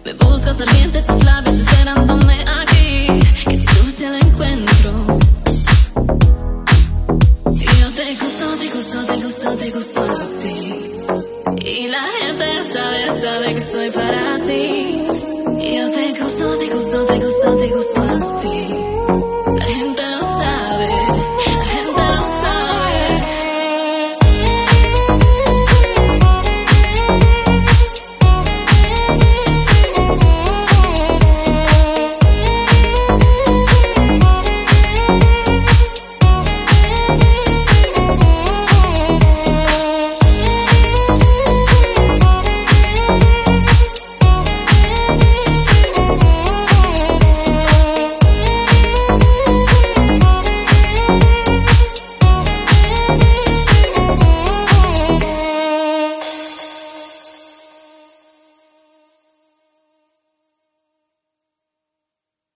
Me buscas ardientes tus labios esperándome aquí, que dulce el encuentro. Y yo te gusto, te gusto, te gusto, te gusto así. Y la gente sabe, sabe que soy para ti. Y yo te gusto, te gusto, te gusto, te gusto así.